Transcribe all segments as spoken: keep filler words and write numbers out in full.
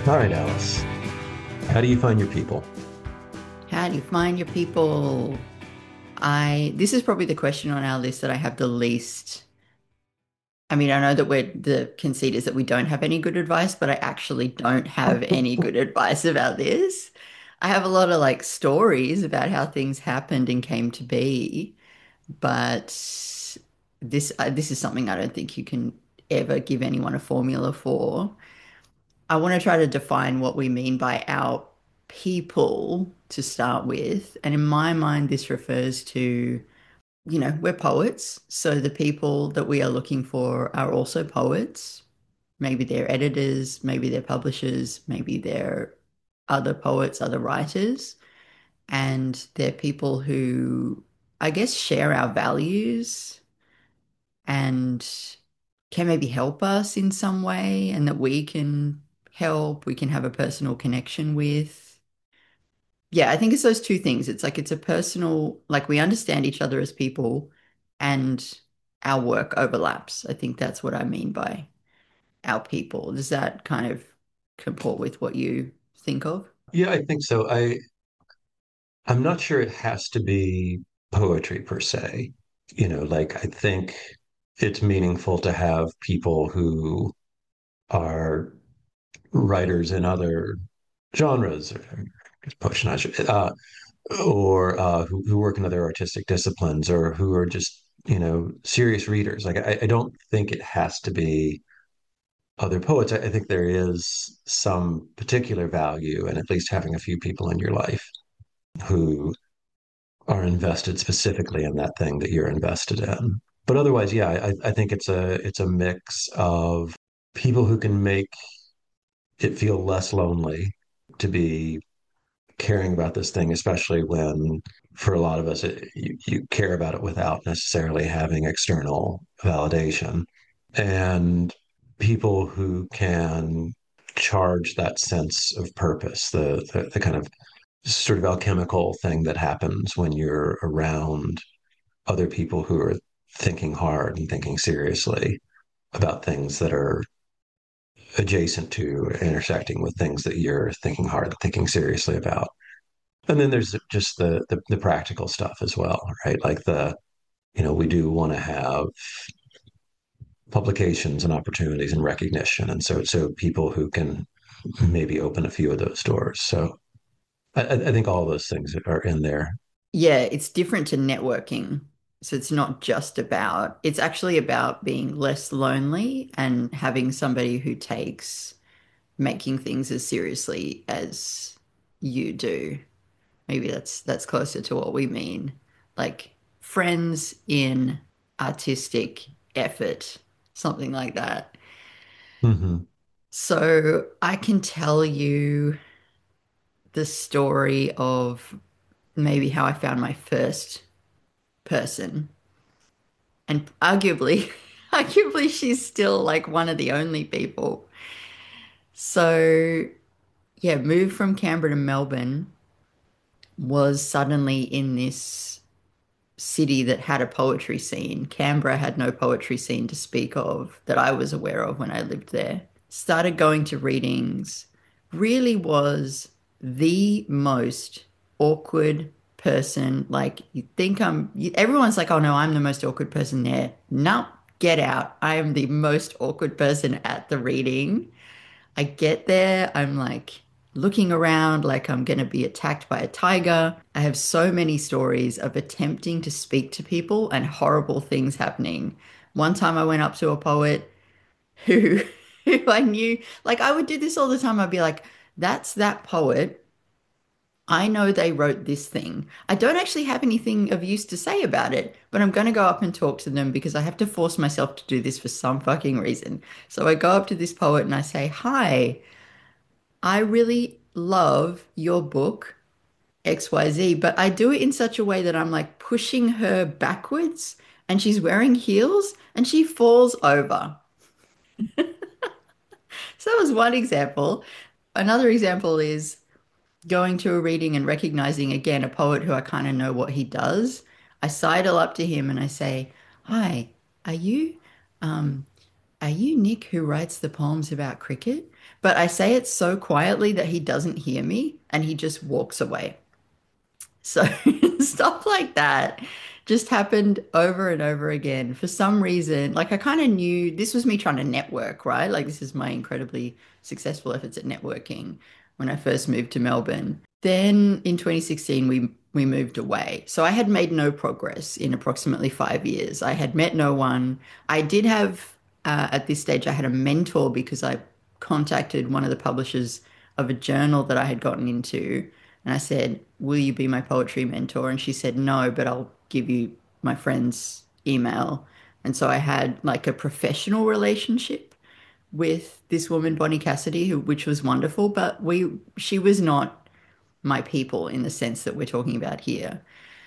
All right, Alice. How do you find your people? How do you find your people? I This is probably the question on our list that I have the least. I mean, I know that we're the conceit is that we don't have any good advice, but I actually don't have any good advice about this. I have a lot of like stories about how things happened and came to be, but this uh, this is something I don't think you can ever give anyone a formula for. I want to try to define what we mean by our people to start with. And in my mind, this refers to, you know, we're poets. So the people that we are looking for are also poets. Maybe they're editors, maybe they're publishers, maybe they're other poets, other writers. And they're people who, I guess, share our values and can maybe help us in some way, and that we can help, we can have a personal connection with. Yeah, I think it's those two things. It's like it's a personal, like we understand each other as people and our work overlaps. I think that's what I mean by our people. Does that kind of comport with what you think of? Yeah, I think so. I I'm not sure it has to be poetry per se. You know, like I think it's meaningful to have people who are writers in other genres, or I guess poetry not sure, uh, or uh, who, who work in other artistic disciplines, or who are just, you know, serious readers. Like I, I don't think it has to be other poets. I, I think there is some particular value in at least having a few people in your life who are invested specifically in that thing that you're invested in. But otherwise, yeah, I, I think it's a it's a mix of people who can make it feel less lonely to be caring about this thing, especially when for a lot of us it, you, you care about it without necessarily having external validation, and people who can charge that sense of purpose, the, the the kind of sort of alchemical thing that happens when you're around other people who are thinking hard and thinking seriously about things that are adjacent to, intersecting with things that you're thinking hard and thinking seriously about. And then there's just the, the the practical stuff as well, right? Like the, you know, we do want to have publications and opportunities and recognition, and so so people who can maybe open a few of those doors. So I, I think all those things are in there. Yeah, it's different to networking. So it's not just about, it's actually about being less lonely and having somebody who takes making things as seriously as you do. Maybe that's that's closer to what we mean. Like friends in artistic effort, something like that. Mm-hmm. So I can tell you the story of maybe how I found my first person. And arguably, arguably she's still like one of the only people. So yeah, moved from Canberra to Melbourne, was suddenly in this city that had a poetry scene. Canberra had no poetry scene to speak of that I was aware of when I lived there. Started going to readings, really was the most awkward person. Like, you think I'm, you, everyone's like, oh no, I'm the most awkward person there. Nope, get out. I am the most awkward person at the reading. I get there, I'm like looking around like I'm going to be attacked by a tiger. I have so many stories of attempting to speak to people and horrible things happening. One time I went up to a poet who who I knew, like I would do this all the time. I'd be like, that's that poet. I know they wrote this thing. I don't actually have anything of use to say about it, but I'm going to go up and talk to them because I have to force myself to do this for some fucking reason. So I go up to this poet and I say, hi, I really love your book, X Y Z, but I do it in such a way that I'm like pushing her backwards and she's wearing heels and she falls over. So that was one example. Another example is going to a reading and recognizing again a poet who I kind of know what he does. I sidle up to him and I say, hi, are you, um, are you Nick who writes the poems about cricket? But I say it so quietly that he doesn't hear me and he just walks away. So stuff like that just happened over and over again. For some reason, like I kind of knew this was me trying to network, right? Like this is my incredibly successful efforts at networking when I first moved to Melbourne. Then in twenty sixteen, we we moved away. So I had made no progress in approximately five years. I had met no one. I did have, uh, at this stage, I had a mentor because I contacted one of the publishers of a journal that I had gotten into and I said, will you be my poetry mentor? And she said, no, but I'll give you my friend's email. And so I had like a professional relationship with this woman, Bonnie Cassidy, who, which was wonderful, but we, she was not my people in the sense that we're talking about here.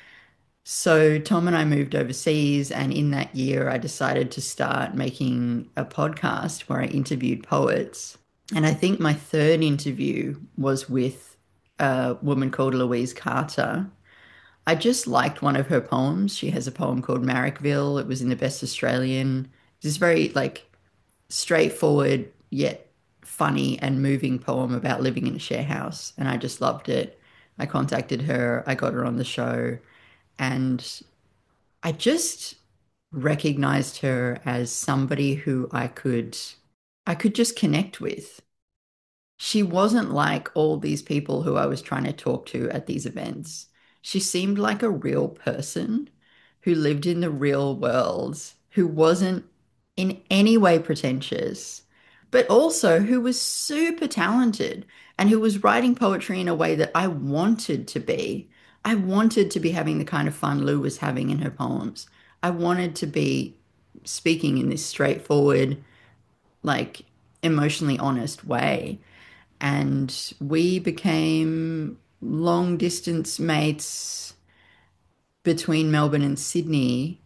So Tom and I moved overseas, and in that year, I decided to start making a podcast where I interviewed poets. And I think my third interview was with a woman called Louise Carter. I just liked one of her poems. She has a poem called Marrickville. It was in the Best Australian. It's very like straightforward yet funny and moving poem about living in a share house, and I just loved it. I contacted her, I got her on the show, and I just recognized her as somebody who I could I could just connect with. She wasn't like all these people who I was trying to talk to at these events. She seemed like a real person who lived in the real world, who wasn't in any way pretentious, but also who was super talented and who was writing poetry in a way that I wanted to be. I wanted to be having the kind of fun Lou was having in her poems. I wanted to be speaking in this straightforward, like emotionally honest way. And we became long distance mates between Melbourne and Sydney.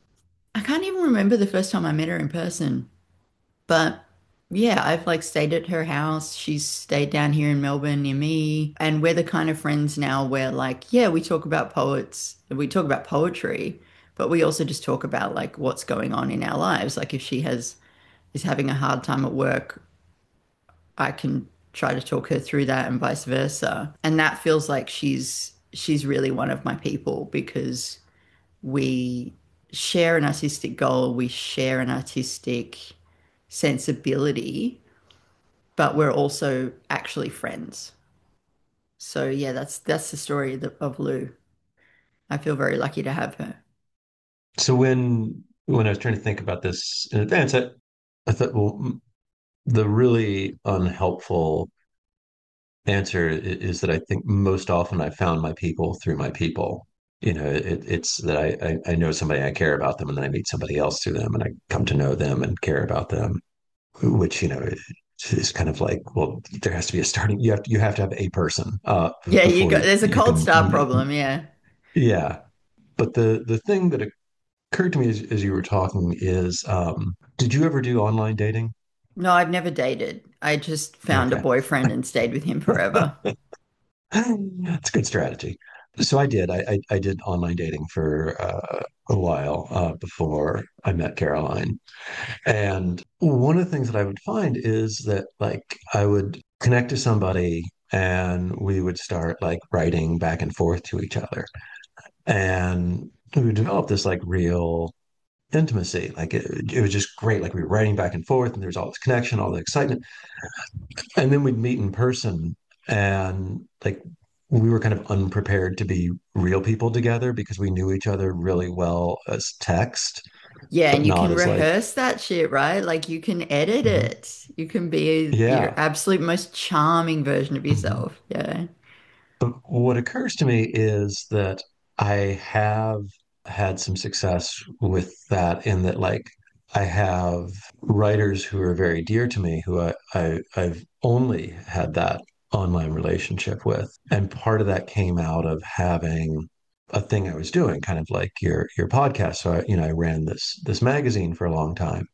I can't even remember the first time I met her in person, but yeah, I've like stayed at her house. She's stayed down here in Melbourne near me. And we're the kind of friends now where like, yeah, we talk about poets, we talk about poetry, but we also just talk about like what's going on in our lives. Like if she has is having a hard time at work, I can try to talk her through that and vice versa. And that feels like she's she's really one of my people because we share an artistic goal, we share an artistic sensibility, but we're also actually friends. So yeah, that's that's the story of, the, of Lou. I feel very lucky to have her. So when when I was trying to think about this in advance, I, I thought, well, m- the really unhelpful answer i- is that I think most often I found my people through my people. You know, it, it's that I, I I know somebody, I care about them, and then I meet somebody else through them, and I come to know them and care about them, which you know is kind of like, well, there has to be a starting. You have to, you have to have a person uh, Yeah, you before go. you, There's a you cold can. start problem. Yeah. Yeah, but the the thing that occurred to me as, as you were talking is, um, did you ever do online dating? No, I've never dated. I just found a Okay. boyfriend and stayed with him forever. That's a good strategy. So I did. I I, I did online dating for uh, a while uh, before I met Caroline. And one of the things that I would find is that like I would connect to somebody and we would start like writing back and forth to each other. And we would develop this like real intimacy. Like it, it was just great. Like we were writing back and forth and there's all this connection, all the excitement. And then we'd meet in person and like we were kind of unprepared to be real people together because we knew each other really well as text, Yeah, but and you not can as like, rehearse that shit, right? Like you can edit mhm, it. You can be your yeah. absolute most charming version of Mhm. yourself. Yeah. But what occurs to me is that I have had some success with that in that like I have writers who are very dear to me who I, I I've only had that online relationship with. And part of that came out of having a thing I was doing, kind of like your your podcast. So I, you know, I ran this this magazine for a long time.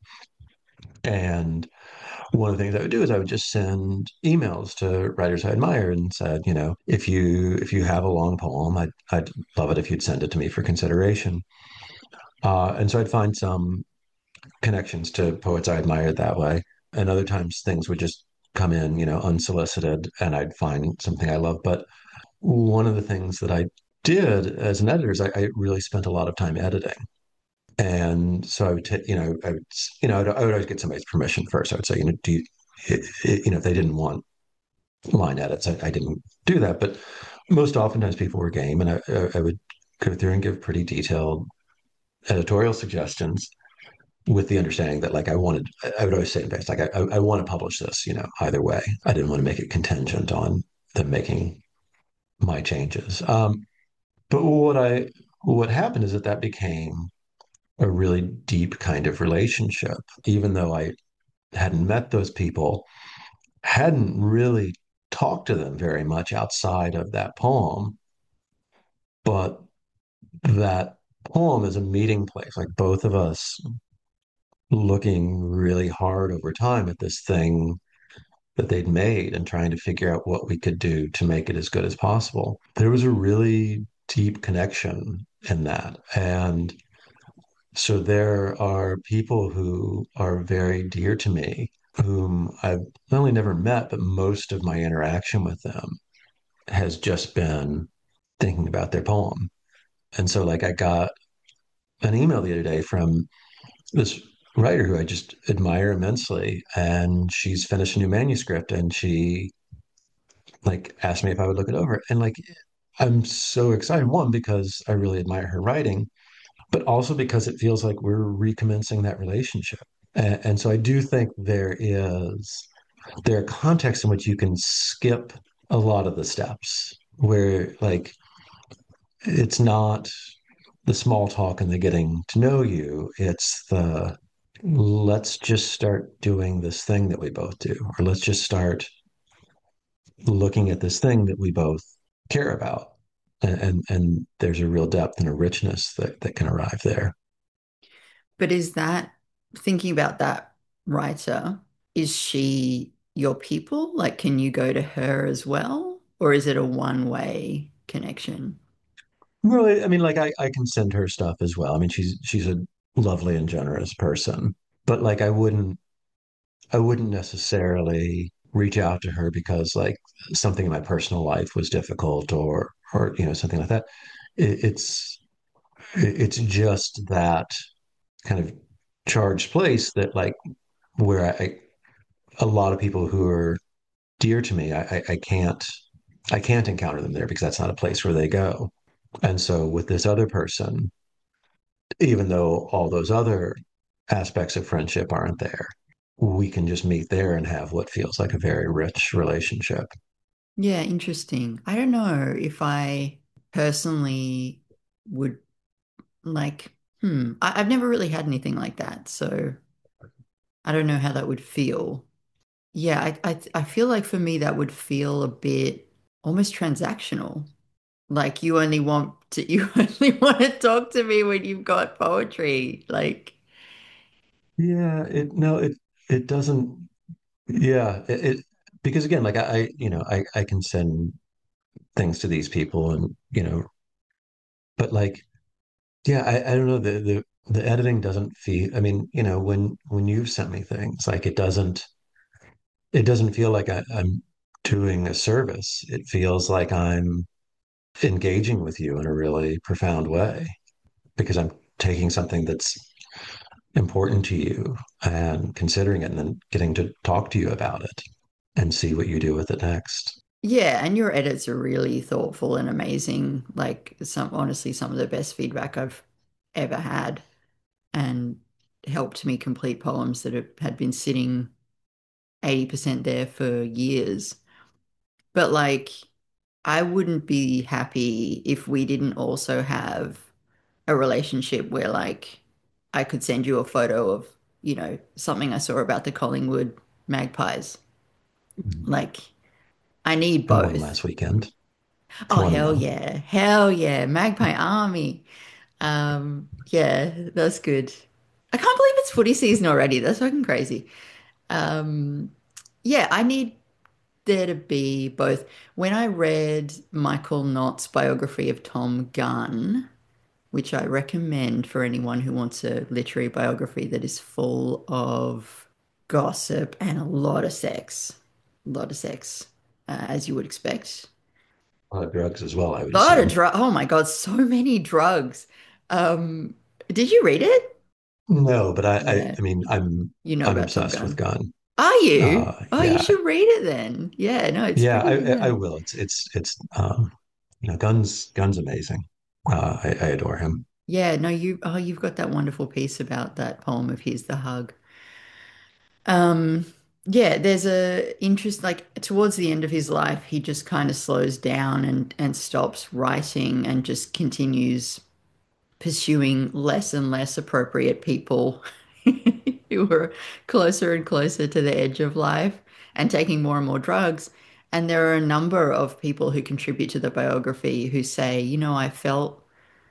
And one of the things I would do is I would just send emails to writers I admire and said, you know, if you if you have a long poem, I'd I'd love it if you'd send it to me for consideration. Uh, and so I'd find some connections to poets I admired that way. And other times things would just come in, you know, unsolicited and I'd find something I love. But one of the things that I did as an editor is I, I really spent a lot of time editing. And so I would take, you know, I would, you know, I'd, I would always get somebody's permission first. I would say, you know, do you, it, it, you know, if they didn't want line edits, I, I didn't do that. But most oftentimes people were game, and I, I would go through and give pretty detailed editorial suggestions with the understanding that, like, I wanted, I would always say in base, like, I, I want to publish this, you know, either way. I didn't want to make it contingent on them making my changes. Um, but what I, what happened is that that became a really deep kind of relationship, even though I hadn't met those people, hadn't really talked to them very much outside of that poem. But that poem is a meeting place, like both of us looking really hard over time at this thing that they'd made and trying to figure out what we could do to make it as good as possible. There was a really deep connection in that. And so there are people who are very dear to me, whom I've not only never met, but most of my interaction with them has just been thinking about their poem. And so, like, I got an email the other day from this writer who I just admire immensely, and she's finished a new manuscript, and she like asked me if I would look it over. And like, I'm so excited, one, because I really admire her writing, but also because it feels like we're recommencing that relationship. And, and so I do think there is there are contexts in which you can skip a lot of the steps where, like, it's not the small talk and the getting to know you. It's the let's just start doing this thing that we both do, or let's just start looking at this thing that we both care about. And and, and there's a real depth and a richness that, that can arrive there. But is that thinking about that writer, is she your people? Like, can you go to her as well? Or is it a one-way connection? Really, I mean, like I, I can send her stuff as well. I mean, she's she's a lovely and generous person, but like I wouldn't I wouldn't necessarily reach out to her because like something in my personal life was difficult or or you know something like that. It, it's it's just that kind of charged place that like where I a lot of people who are dear to me, I, I, I can't I can't encounter them there because that's not a place where they go. And so with this other person, even though all those other aspects of friendship aren't there, we can just meet there and have what feels like a very rich relationship. Yeah, interesting. I don't know if I personally would like, hmm, I, I've never really had anything like that. So I don't know how that would feel. Yeah, I, I I feel like for me that would feel a bit almost transactional. Like you only want to you only want to talk to me when you've got poetry. Like, Yeah, it no, it it doesn't. Yeah, it, it because again, like I, I, you know, I I can send things to these people, and you know, but like, yeah, I I don't know the the the editing doesn't feel. I mean, you know, when when you've sent me things, like it doesn't it doesn't feel like I, I'm doing a service. It feels like I'm engaging with you in a really profound way because I'm taking something that's important to you and considering it and then getting to talk to you about it and see what you do with it next. yeah, and your edits are really thoughtful and amazing. Like some honestly some of the best feedback I've ever had and helped me complete poems that have, had been sitting eighty percent there for years. But like I wouldn't be happy if we didn't also have a relationship where like I could send you a photo of, you know, something I saw about the Collingwood Magpies. Like I need I won both. last weekend. It's Oh one and hell oh. yeah. Hell yeah. Magpie Army. Um, yeah, that's good. I can't believe it's footy season already. That's fucking crazy. Um, yeah, I need there to be both. When I read Michael Knott's biography of Tom Gunn, which I recommend for anyone who wants a literary biography that is full of gossip and a lot of sex. A lot of sex, uh, as you would expect. Uh, drugs as well, I would A lot of assume. drugs. Oh my God, so many drugs. Um, did you read it? No, but I, I, Yeah, I mean, I'm, you know I'm about Top obsessed with Gun. Gun. Are you? Uh, Oh, you yeah, should read it then. Yeah, no, it's yeah, I, pretty, I I yeah. will. It's, it's, it's, um, you know, Gun's, Gun's amazing. Uh, I, I adore him. Yeah, no, you oh, you've got that wonderful piece about that poem of his, The Hug. Um, yeah, there's a interest like towards the end of his life, he just kind of slows down and and stops writing and just continues pursuing less and less appropriate people who were closer and closer to the edge of life and taking more and more drugs. And there are a number of people who contribute to the biography who say, you know, I felt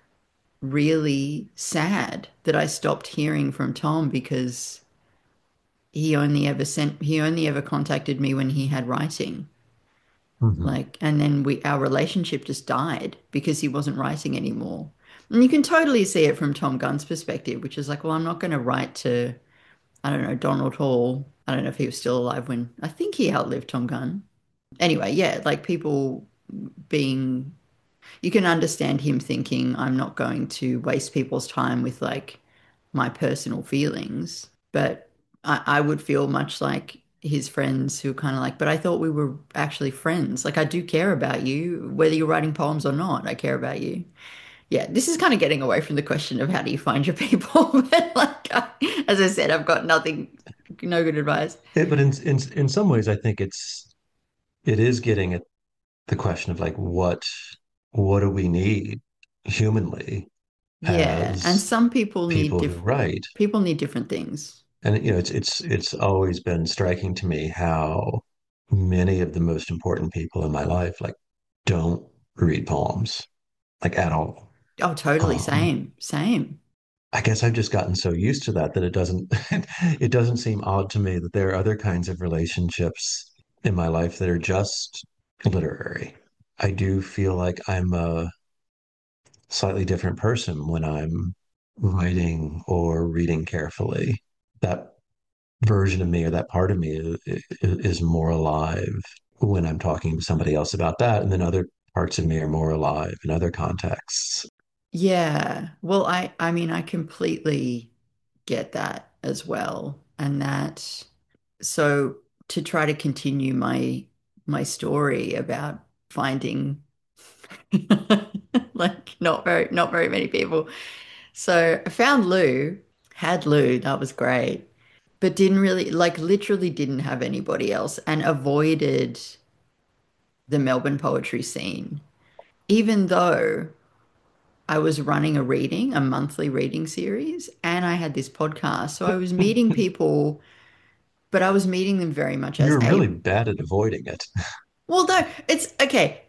really sad that I stopped hearing from Tom because he only ever sent he only ever contacted me when he had writing. Mhm. Like, and then we our relationship just died because he wasn't writing anymore. And you can totally see it from Tom Gunn's perspective, which is like, well, I'm not going to write to, I don't know, Donald Hall. I don't know if he was still alive when I think he outlived Tom Gunn. Anyway, yeah, like people being, you can understand him thinking, I'm not going to waste people's time with like my personal feelings. But I, I would feel much like his friends who are kind of like, but I thought we were actually friends. Like, I do care about you, whether you're writing poems or not. I care about you. Yeah, this is kind of getting away from the question of how do you find your people. But like, I, as I said, I've got nothing, no good advice. It, but in, in, in some ways, I think it's, it is getting at the question of like, what, what do we need humanly Yeah, and as some people need people who diff write? people need different things. And you know, it's it's it's always been striking to me how many of the most important people in my life like don't read poems like at all. Oh, totally. Um, Same, same. I guess I've just gotten so used to that that it doesn't it doesn't seem odd to me that there are other kinds of relationships in my life that are just literary. I do feel like I'm a slightly different person when I'm writing or reading carefully. That version of me or that part of me is, is more alive when I'm talking to somebody else about that. And then other parts of me are more alive in other contexts. Yeah. Well, I I mean, I completely get that as well. And that so to try to continue my my story about finding like not very not very many people. So I found Lou, had Lou, that was great, but didn't really like literally didn't have anybody else and avoided the Melbourne poetry scene, even though I was running a reading, a monthly reading series, and I had this podcast. So I was meeting people, but I was meeting them very much as You're really a, bad at avoiding it. well, no, it's okay.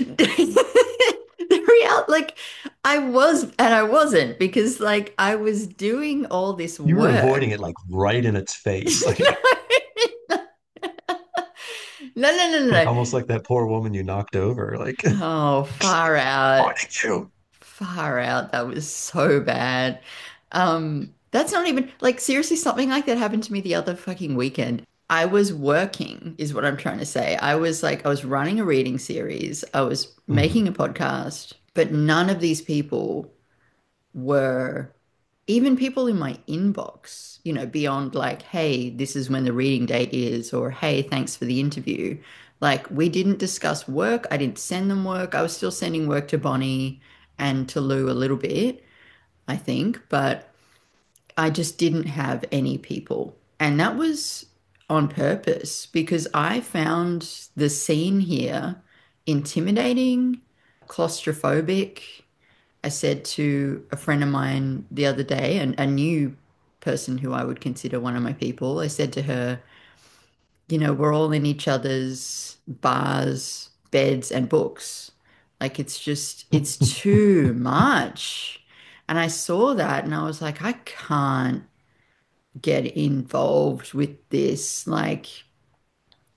The real, like, I was and I wasn't because, like, I was doing all this You were work. avoiding it like right in its face, like No, no, no, no, like no. almost like that poor woman you knocked over. Like Oh, far out. avoiding you. Far out. That was so bad. Um, that's not even like seriously, something like that happened to me the other fucking weekend. I was working, is what I'm trying to say. I was like, I was running a reading series, I was Mhm. making a podcast, but none of these people were even people in my inbox, you know, beyond like, hey, this is when the reading date is, or hey, thanks for the interview. Like, we didn't discuss work. I didn't send them work. I was still sending work to Bonnie and to Lou a little bit, I think, but I just didn't have any people. And that was on purpose because I found the scene here intimidating, claustrophobic. I said to a friend of mine the other day, and a new person who I would consider one of my people, I said to her, you know, we're all in each other's bars, beds, and books. Like it's just, it's too much. And I saw that and I was like, I can't get involved with this. Like,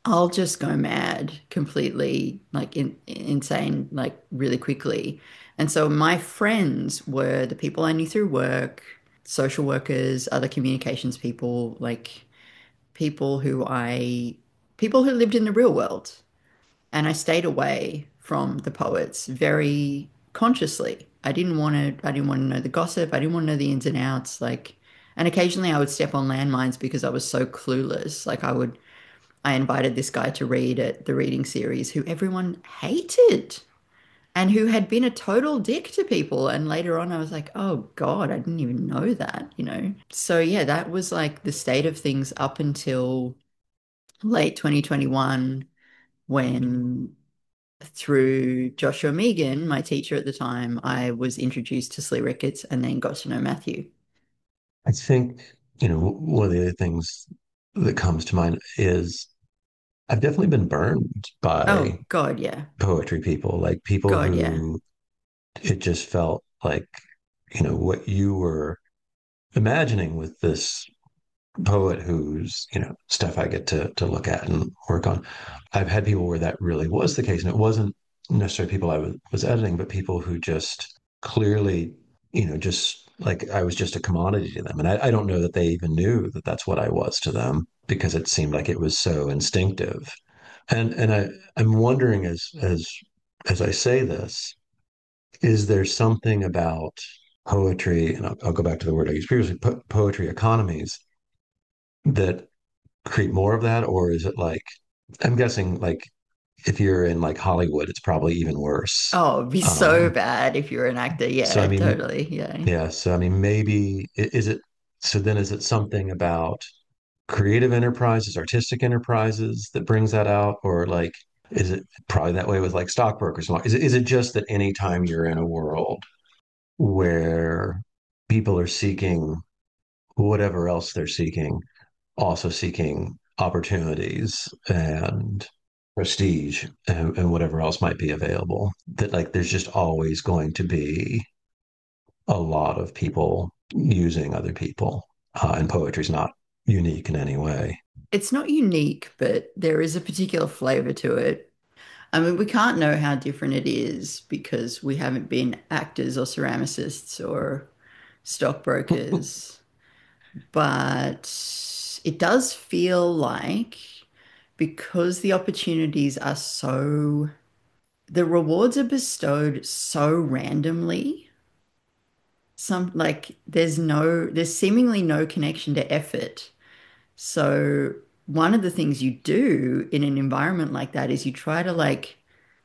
I'll just go mad completely, like in, insane, like really quickly. And so my friends were the people I knew through work, social workers, other communications people, like people who I, people who lived in the real world. And I stayed away from the poets very consciously. I didn't want to, I didn't want to know the gossip. I didn't want to know the ins and outs. Like, and occasionally I would step on landmines because I was so clueless. Like I would I invited this guy to read at the reading series who everyone hated and who had been a total dick to people. And later on, I was like, oh God, I didn't even know that, you know? So, yeah, that was like the state of things up until late twenty twenty-one when through Joshua Megan, my teacher at the time, I was introduced to Slee Ricketts and then got to know Matthew. I think, you know, one of the other things that comes to mind is I've definitely been burned by Oh God, yeah. poetry people, like people God, yeah. who it just felt like, you know, what you were imagining with this poet whose, you know, stuff I get to to look at and work on. I've had people where that really was the case. And it wasn't necessarily people I was, was editing, but people who just clearly, you know, just like I was just a commodity to them. And I, I don't know that they even knew that that's what I was to them because it seemed like it was so instinctive. And and I, I'm wondering as as as I say this, is there something about poetry, and I'll, I'll go back to the word I used previously, po- poetry economies that create more of that, or is it like I'm guessing like if you're in like Hollywood, it's probably even worse. Oh, it'd be so Um, bad if you're an actor. so I Yeah, mean, totally. Yeah. yeah. So I mean, maybe is it? So then, is it something about creative enterprises, artistic enterprises that brings that out, or like is it probably that way with like stockbrokers? Is it is it just that anytime you're in a world where people are seeking whatever else they're seeking, also seeking opportunities and prestige and, and whatever else might be available, that like there's just always going to be a lot of people using other people, uh, and poetry's not unique in any way. It's not unique, but there is a particular flavor to it. I mean, we can't know how different it is because we haven't been actors or ceramicists or stockbrokers, but it does feel like because the opportunities are so, the rewards are bestowed so randomly. Some like there's no, there's seemingly no connection to effort. So one of the things you do in an environment like that is you try to like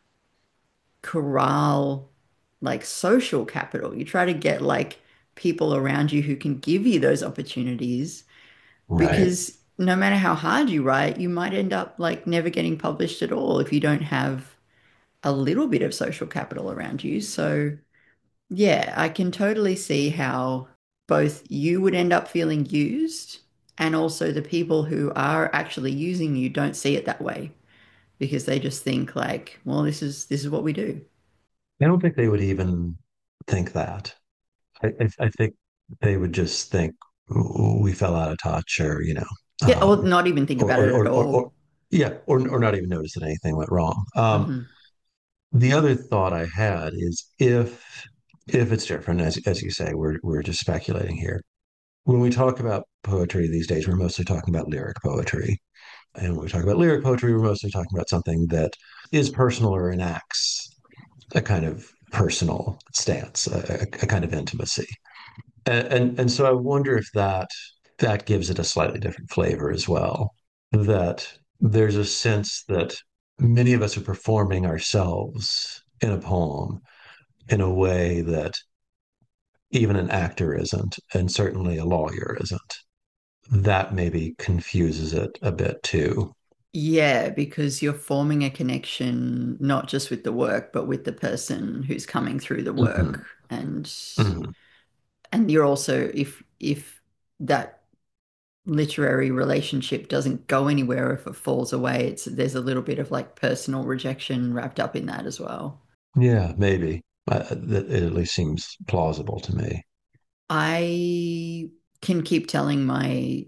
corral like social capital. You try to get like people around you who can give you those opportunities Right. because no matter how hard you write, you might end up like never getting published at all if you don't have a little bit of social capital around you. So yeah, I can totally see how both you would end up feeling used and also the people who are actually using you don't see it that way because they just think like, well, this is this is what we do. I don't think they would even think that. I, I, I think they would just think we fell out of touch, or you know, Yeah, or um, not even think or, about or, it at or, or, or all. yeah, or, or not even notice that anything went wrong. Um, Hmm. the other thought I had is if if it's different, as as you say, we're we're just speculating here. When we talk about poetry these days, we're mostly talking about lyric poetry. And when we talk about lyric poetry, we're mostly talking about something that is personal or enacts a kind of personal stance, a, a kind of intimacy. And, and and so I wonder if that that gives it a slightly different flavor as well. That there's a sense that many of us are performing ourselves in a poem in a way that even an actor isn't, and certainly a lawyer isn't. That maybe confuses it a bit too. Yeah, because you're forming a connection not just with the work, but with the person who's coming through the work. Hmm. And Hmm. and you're also if if that literary relationship doesn't go anywhere, if it falls away, it's there's a little bit of like personal rejection wrapped up in that as well. Yeah, maybe. Uh, that it at least seems plausible to me. I can keep telling my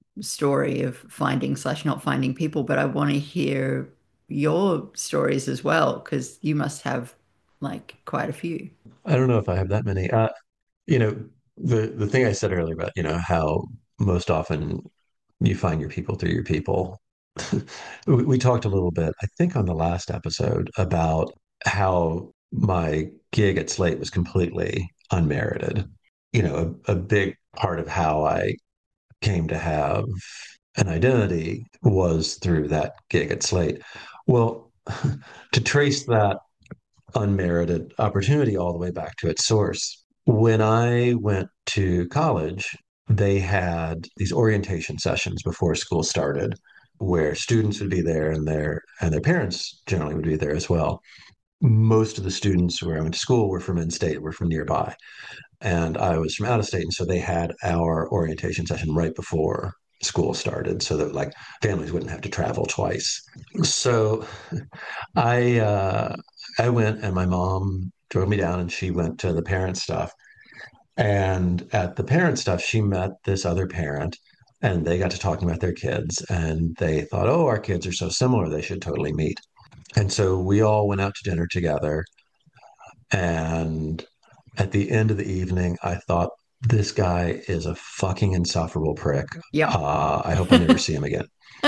story of finding slash not finding people, but I want to hear your stories as well, because you must have like quite a few. I don't know if I have that many. Uh, you know, the the thing I said earlier about, you know, how most often you find your people through your people. we, we talked a little bit, I think, on the last episode about how my gig at Slate was completely unmerited. You know, a, a big part of how I came to have an identity was through that gig at Slate. Well, to trace that unmerited opportunity all the way back to its source. When I went to college, they had these orientation sessions before school started where students would be there and their and their parents generally would be there as well. Most of the students where I went to school were from in-state, were from nearby, and I was from out of state, and so they had our orientation session right before school started so that like families wouldn't have to travel twice. So I uh, I went and my mom drove me down and she went to the parent stuff. And at the parent stuff, she met this other parent and they got to talking about their kids and they thought, oh, our kids are so similar, they should totally meet. And so we all went out to dinner together. And at the end of the evening, I thought, this guy is a fucking insufferable prick. Yep. Uh, I hope I never see him again.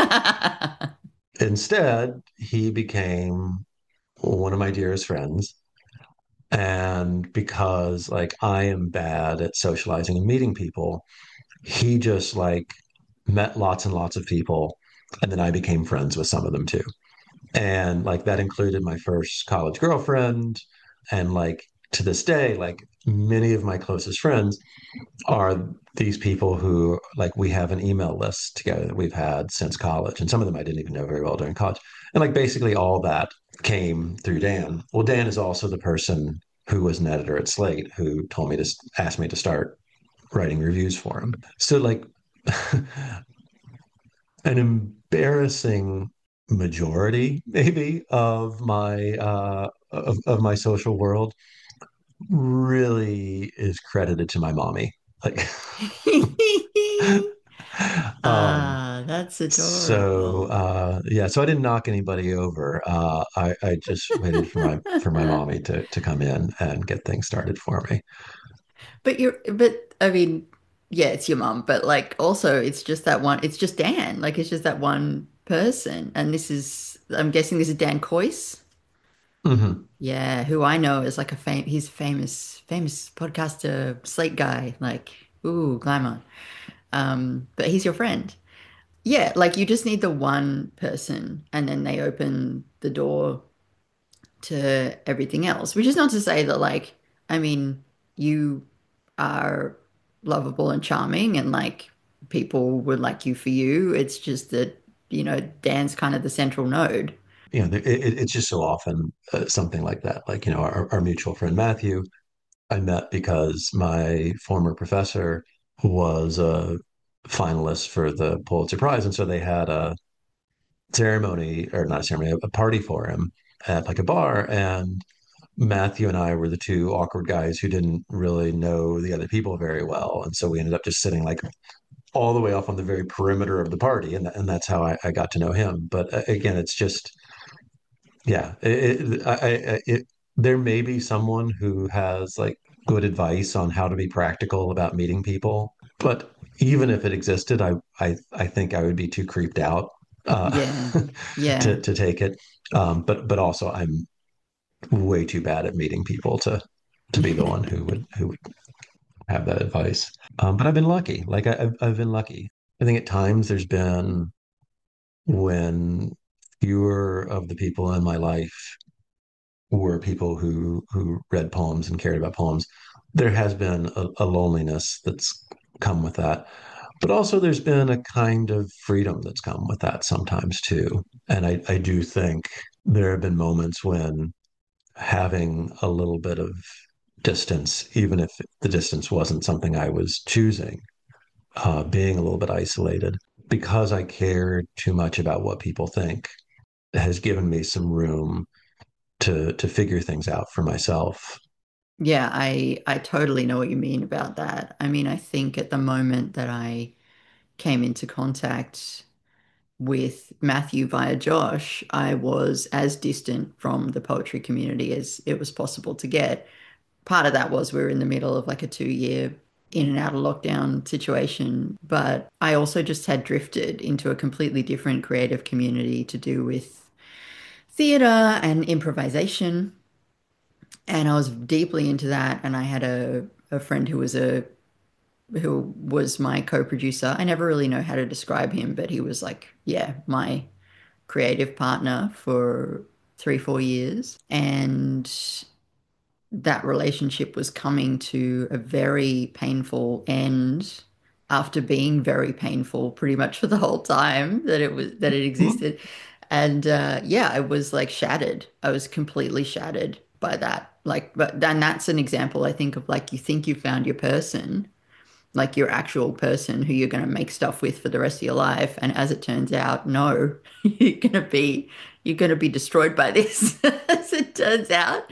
Instead, he became one of my dearest friends. And because like I am bad at socializing and meeting people, he just like met lots and lots of people. And then I became friends with some of them too. And like that included my first college girlfriend. And like to this day, like many of my closest friends are these people who like we have an email list together that we've had since college. And some of them I didn't even know very well during college. And like basically all that came through Dan. Well, Dan is also the person who was an editor at Slate who told me to ask me to start writing reviews for him. So like an embarrassing majority maybe of my uh of, of my social world really is credited to my mommy. Like um Ah, that's so adorable. uh yeah, so I didn't knock anybody over. Uh I, I just waited for my for my mommy to to come in and get things started for me. But you're, but I mean, yeah, it's your mum, but like also it's just that one, it's just Dan. Like it's just that one person. And this is, I'm guessing this is Dan Coyce. Hmm. Yeah, who I know is like a fam he's a famous, famous podcaster, Slate guy, like, ooh, glamour. Um, but he's your friend. Yeah, like you just need the one person and then they open the door to everything else, which is not to say that, like, I mean, you are lovable and charming and like people would like you for you. It's just that, you know, Dan's kind of the central node. You know, it, it, it's just so often uh, something like that. Like, you know, our, our mutual friend Matthew, I met because my former professor was a finalist for the Pulitzer Prize. And so they had a ceremony, or not a ceremony, a party for him at like a bar. And Matthew and I were the two awkward guys who didn't really know the other people very well. And so we ended up just sitting like all the way off on the very perimeter of the party. And, and that's how I, I got to know him. But uh, again, it's just, yeah, it, it, I, I, it, there may be someone who has like good advice on how to be practical about meeting people, but even if it existed, I I, I think I would be too creeped out uh, Yeah. to Yeah. to take it. Um, but but also I'm way too bad at meeting people to to be the one who would who would have that advice. Um, but I've been lucky. Like I, I've I've been lucky. I think at times there's been when fewer of the people in my life were people who who read poems and cared about poems. There has been a, a loneliness that's come with that, but also there's been a kind of freedom that's come with that sometimes too. And I, I do think there have been moments when having a little bit of distance, even if the distance wasn't something I was choosing, uh, being a little bit isolated because I cared too much about what people think has given me some room to to figure things out for myself. Yeah, I I totally know what you mean about that. I mean, I think at the moment that I came into contact with Matthew via Josh, I was as distant from the poetry community as it was possible to get. Part of that was we were in the middle of like a two year in and out of lockdown situation, but I also just had drifted into a completely different creative community to do with theater and improvisation. And I was deeply into that. And I had a, a friend who was a who was my co-producer. I never really know how to describe him, but he was like, yeah, my creative partner for three, four years. And that relationship was coming to a very painful end after being very painful pretty much for the whole time that it was that it existed. And uh, yeah, I was like shattered. I was completely shattered by that. Like, but then that's an example, I think, of like you think you found your person, like your actual person who you're going to make stuff with for the rest of your life. And as it turns out, no, you're going to be you're going to be destroyed by this, as it turns out.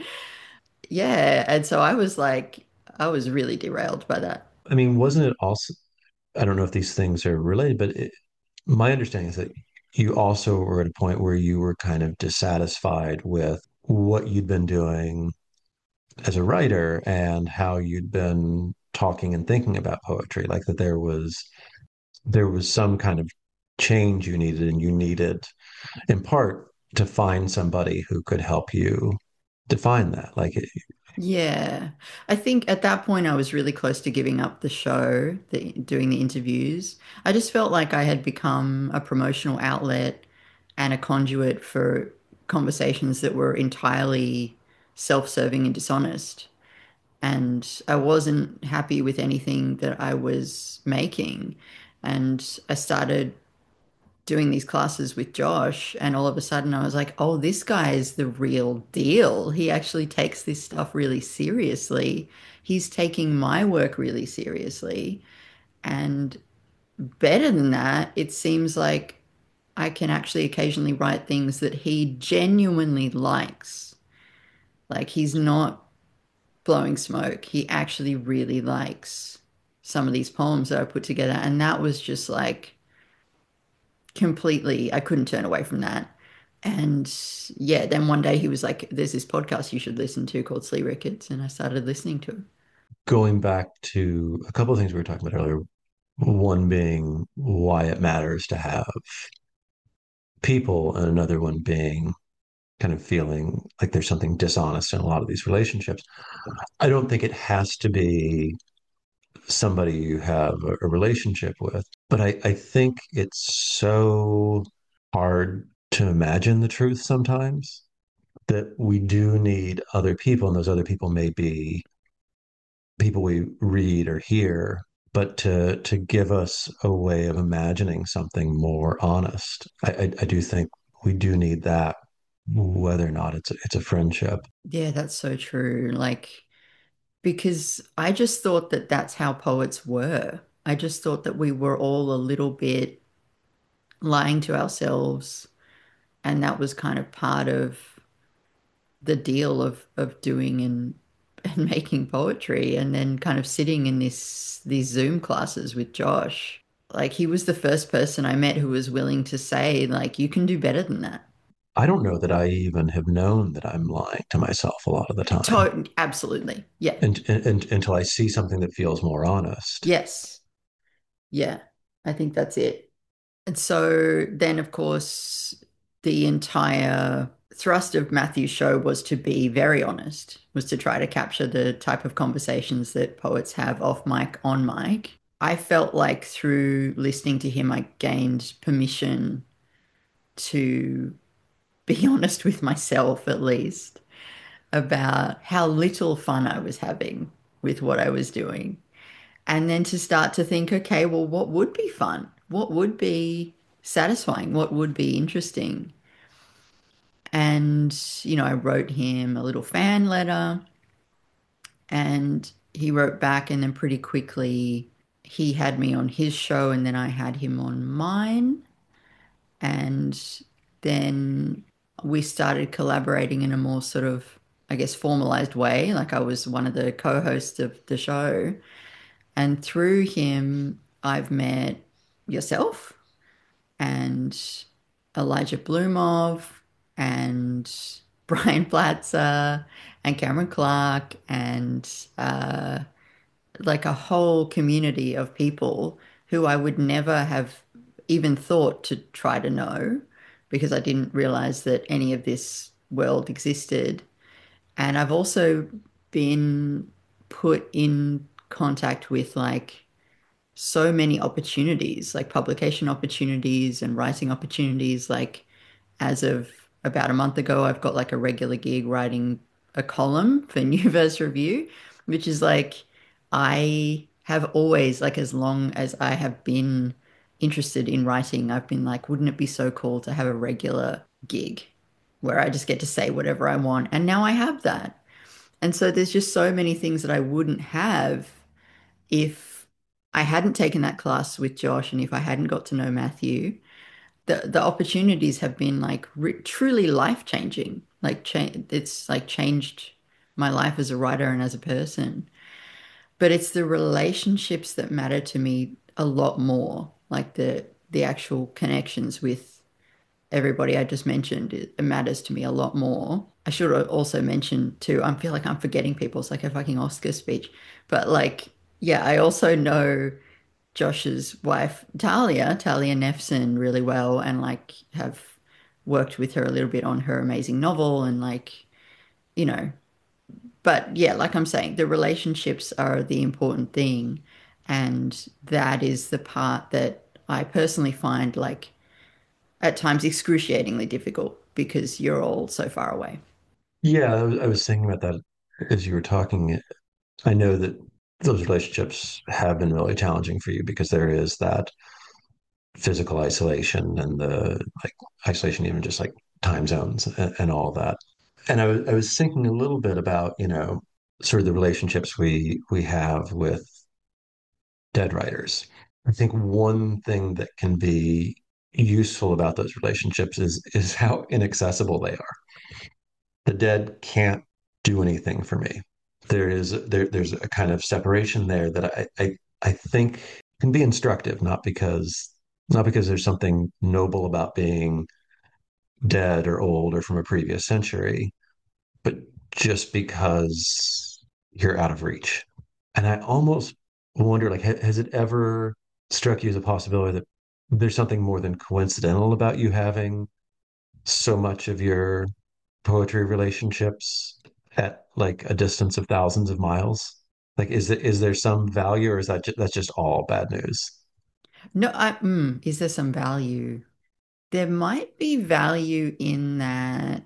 Yeah, and so I was like, I was really derailed by that. I mean, wasn't it also, I don't know if these things are related, but it, my understanding is that you also were at a point where you were kind of dissatisfied with what you'd been doing as a writer and how you'd been talking and thinking about poetry, like that there was there was some kind of change you needed, and you needed in part to find somebody who could help you define that. Like, it, Yeah. I think at that point I was really close to giving up the show, the, doing the interviews. I just felt like I had become a promotional outlet and a conduit for conversations that were entirely self-serving and dishonest. And I wasn't happy with anything that I was making. And I started doing these classes with Josh, and all of a sudden I was like, oh, this guy is the real deal. He actually takes this stuff really seriously. He's taking my work really seriously. And better than that, it seems like I can actually occasionally write things that he genuinely likes. Like he's not blowing smoke. He actually really likes some of these poems that I put together. And that was just like, completely, I couldn't turn away from that. And yeah, then one day he was like, there's this podcast you should listen to called Slee Ricketts. And I started listening to it. going back to a couple of things we were talking about earlier, one being why it matters to have people, and another one being kind of feeling like there's something dishonest in a lot of these relationships. I don't think it has to be somebody you have a, a relationship with, but I, I think it's so hard to imagine the truth sometimes that we do need other people, and those other people may be people we read or hear, but to to give us a way of imagining something more honest. I, I, I do think we do need that, whether or not it's a, it's a friendship. Yeah, that's so true. Like, because I just thought that that's how poets were. I just thought that we were all a little bit lying to ourselves. And that was kind of part of the deal of of doing and and making poetry and then kind of sitting in this these Zoom classes with Josh. Like he was the first person I met who was willing to say like you can do better than that. I don't know that I even have known that I'm lying to myself a lot of the time, To absolutely. Yeah. and, and, and until I see something that feels more honest. Yes. Yeah. I think that's it. And so then of course the entire thrust of Matthew's show was to be very honest, was to try to capture the type of conversations that poets have off mic, on mic. I felt like through listening to him, I gained permission to be honest with myself, at least, about how little fun I was having with what I was doing. And then to start to think, okay, well, what would be fun? What would be satisfying? What would be interesting? And, you know, I wrote him a little fan letter and he wrote back. And then pretty quickly, he had me on his show and then I had him on mine. And then we started collaborating in a more sort of, I guess, formalized way. Like I was one of the co hosts of the show. And through him, I've met yourself and Elijah Blumov and Brian Platzer and Cameron Clark and uh, like a whole community of people who I would never have even thought to try to know because I didn't realize that any of this world existed. And I've also been put in contact with like so many opportunities, like publication opportunities and writing opportunities. Like as of about a month ago, I've got like a regular gig writing a column for New Verse Review, which is like I have always, like as long as I have been interested in writing, I've been like, wouldn't it be so cool to have a regular gig where I just get to say whatever I want? And now I have that. And so there's just so many things that I wouldn't have if I hadn't taken that class with Josh and if I hadn't got to know Matthew. The the opportunities have been like re truly life-changing. Like cha it's like changed my life as a writer and as a person. But it's the relationships that matter to me a lot more. Like the the actual connections with everybody I just mentioned, it, it matters to me a lot more. I should also mention too, I feel like I'm forgetting people. It's like a fucking Oscar speech. But like, yeah, I also know Josh's wife, Talia, Talia Nefson, really well and like have worked with her a little bit on her amazing novel and like, you know, but yeah, like I'm saying, the relationships are the important thing. And that is the part that I personally find like at times excruciatingly difficult because you're all so far away. Yeah, I was, I was thinking about that as you were talking. I know that those relationships have been really challenging for you because there is that physical isolation and the like isolation, even just like time zones and, and all that. And I was, I was thinking a little bit about, you know, sort of the relationships we we have with dead writers. I think one thing that can be useful about those relationships is is how inaccessible they are. The dead can't do anything for me. There is there there's a kind of separation there that I I, I think can be instructive, not because not because there's something noble about being dead or old or from a previous century, but just because you're out of reach. And I almost wonder, like, ha- has it ever struck you as a possibility that there's something more than coincidental about you having so much of your poetry relationships at like a distance of thousands of miles? Like, is it is there some value, or is that ju- that's just all bad news? No, I, mm, is there some value? There might be value in that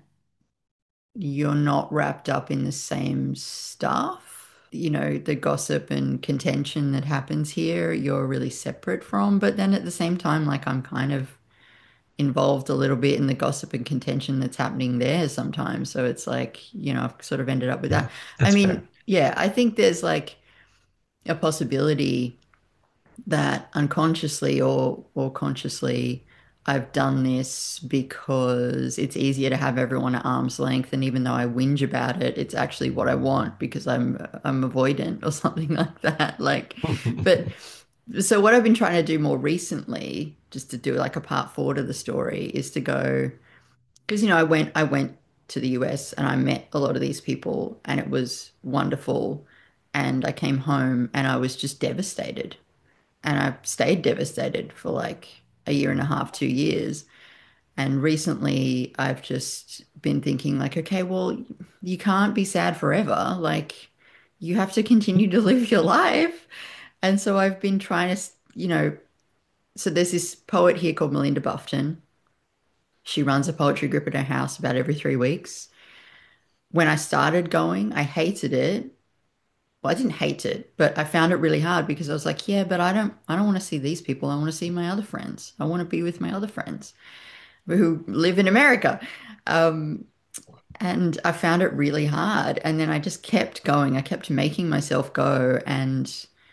you're not wrapped up in the same stuff. You know, the gossip and contention that happens here, you're really separate from. But then at the same time, like I'm kind of involved a little bit in the gossip and contention that's happening there sometimes. So it's like, you know, I've sort of ended up with Yeah, that. I that's mean, fair. yeah, I think there's like a possibility that unconsciously or or consciously I've done this because it's easier to have everyone at arm's length, and even though I whinge about it, it's actually what I want because I'm I'm avoidant or something like that. Like, but so what I've been trying to do more recently, just to do like a part four to the story, is to go because you know I went I went to the U S and I met a lot of these people and it was wonderful, and I came home and I was just devastated, and I stayed devastated for like a year and a half, two years. And recently I've just been thinking like, okay, well, you can't be sad forever. Like you have to continue to live your life. And so I've been trying to, you know, so there's this poet here called Melinda Bufton. She runs a poetry group at her house about every three weeks. When I started going, I hated it. Well, I didn't hate it, but I found it really hard because I was like, yeah, but I don't I don't want to see these people. I want to see my other friends. I want to be with my other friends who live in America. Um, and I found it really hard. And then I just kept going. I kept making myself go. And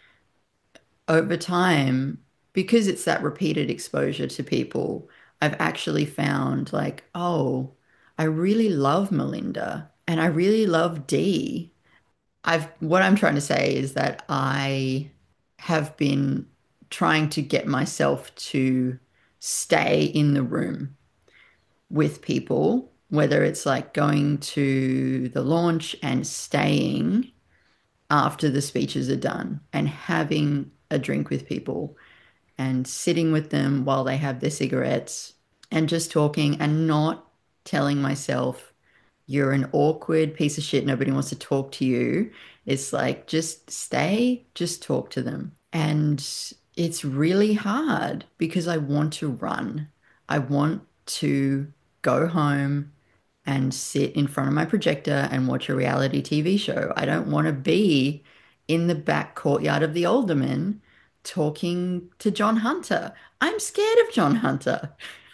over time, because it's that repeated exposure to people, I've actually found like, oh, I really love Melinda and I really love Dee. I've what I'm trying to say is that I have been trying to get myself to stay in the room with people, whether it's like going to the launch and staying after the speeches are done and having a drink with people and sitting with them while they have their cigarettes and just talking and not telling myself you're an awkward piece of shit. Nobody wants to talk to you. It's like, just stay, just talk to them. And it's really hard because I want to run. I want to go home and sit in front of my projector and watch a reality T V show. I don't want to be in the back courtyard of the Alderman talking to John Hunter. I'm scared of John Hunter.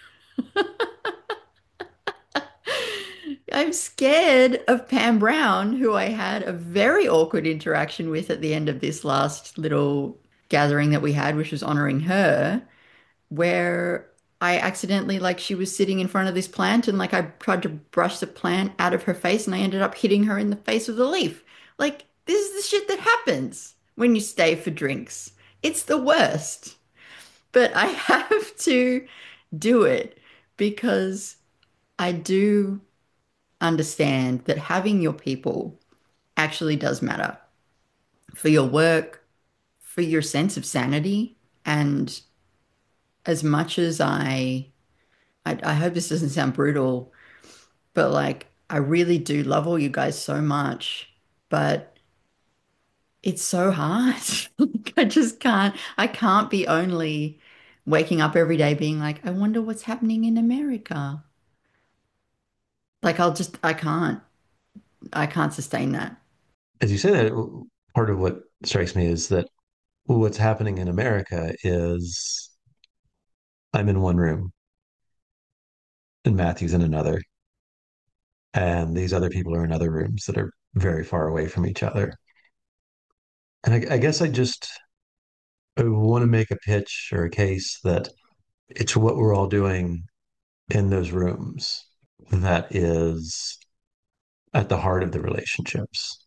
I'm scared of Pam Brown, who I had a very awkward interaction with at the end of this last little gathering that we had, which was honoring her, where I accidentally, like, she was sitting in front of this plant and, like, I tried to brush the plant out of her face and I ended up hitting her in the face with a leaf. Like, this is the shit that happens when you stay for drinks. It's the worst. But I have to do it because I do understand that having your people actually does matter for your work, for your sense of sanity. And as much as I, I, I hope this doesn't sound brutal, but like, I really do love all you guys so much, but it's so hard. Like, I just can't, I can't be only waking up every day being like, I wonder what's happening in America. Like, I'll just, I can't, I can't sustain that. As you say that, part of what strikes me is that what's happening in America is I'm in one room and Matthew's in another, and these other people are in other rooms that are very far away from each other. And I, I guess I just I want to make a pitch or a case that it's what we're all doing in those rooms that is at the heart of the relationships.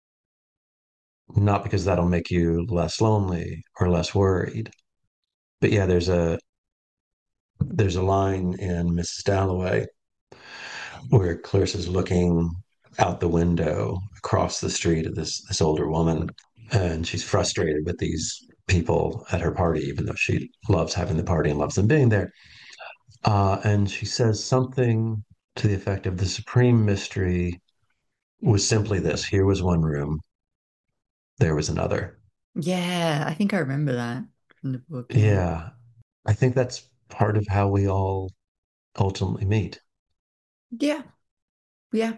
Not because that'll make you less lonely or less worried. But yeah, there's a there's a line in Missus Dalloway where Clarissa's looking out the window across the street at this this older woman, and she's frustrated with these people at her party, even though she loves having the party and loves them being there. Uh, and she says something to the effect of the supreme mystery was simply this: here was one room, there was another. Yeah, I think I remember that from the book. Yeah. Yeah, I think that's part of how we all ultimately meet. Yeah. Yeah.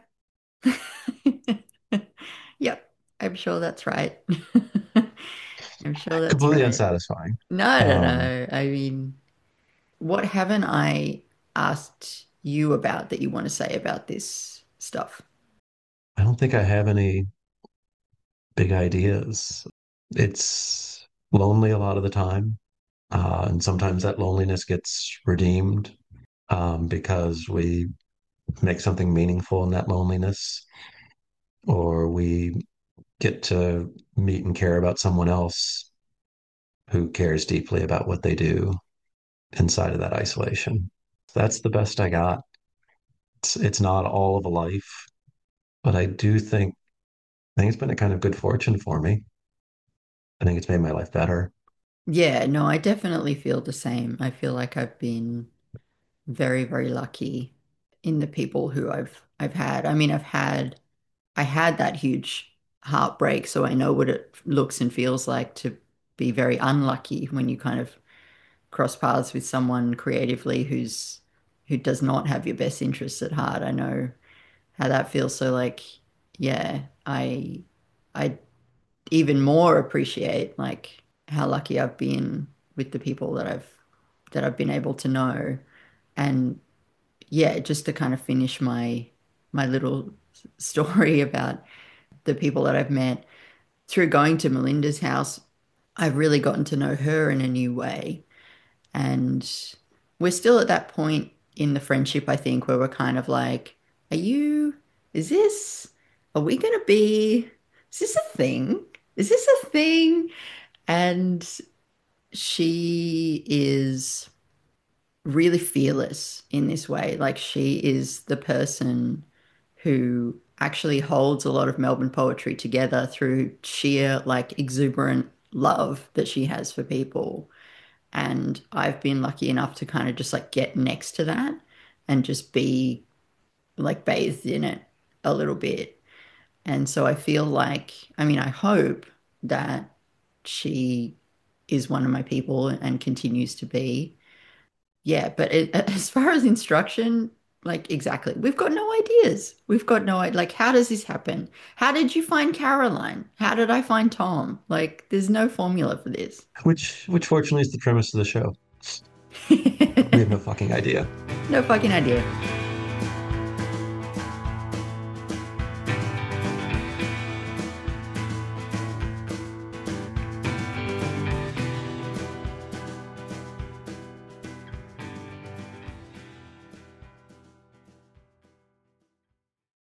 Yep. I'm sure that's right. I'm sure that's Completely right. unsatisfying. No, no, Um, no. I mean, what haven't I asked you about that you want to say about this stuff? I don't think I have any big ideas. It's lonely a lot of the time. Uh, and sometimes that loneliness gets redeemed um, because we make something meaningful in that loneliness, or we get to meet and care about someone else who cares deeply about what they do inside of that isolation. That's the best I got. It's, it's not all of a life, but I do think I think it's been a kind of good fortune for me. I think it's made my life better. Yeah, no, I definitely feel the same. I feel like I've been very, very lucky in the people who I've I've had. I mean, I've had I had that huge heartbreak, so I know what it looks and feels like to be very unlucky when you kind of cross paths with someone creatively who's who does not have your best interests at heart. I know how that feels. So like, yeah, I I even more appreciate like how lucky I've been with the people that I've that I've been able to know. And yeah, just to kind of finish my my little story about the people that I've met through going to Melinda's house, I've really gotten to know her in a new way. And we're still at that point in the friendship, I think, where we're kind of like, are you, is this, are we going to be, is this a thing? Is this a thing? And she is really fearless in this way. Like she is the person who actually holds a lot of Melbourne poetry together through sheer like exuberant love that she has for people. And I've been lucky enough to kind of just like get next to that and just be like bathed in it a little bit. And so I feel like, I mean, I hope that she is one of my people and continues to be. Yeah, but it, as far as instruction, like exactly, we've got no ideas. We've got no idea. Like, how does this happen? How did you find Caroline? How did I find Tom? Like, there's no formula for this. Which, which fortunately is the premise of the show. We have no fucking idea. No fucking idea.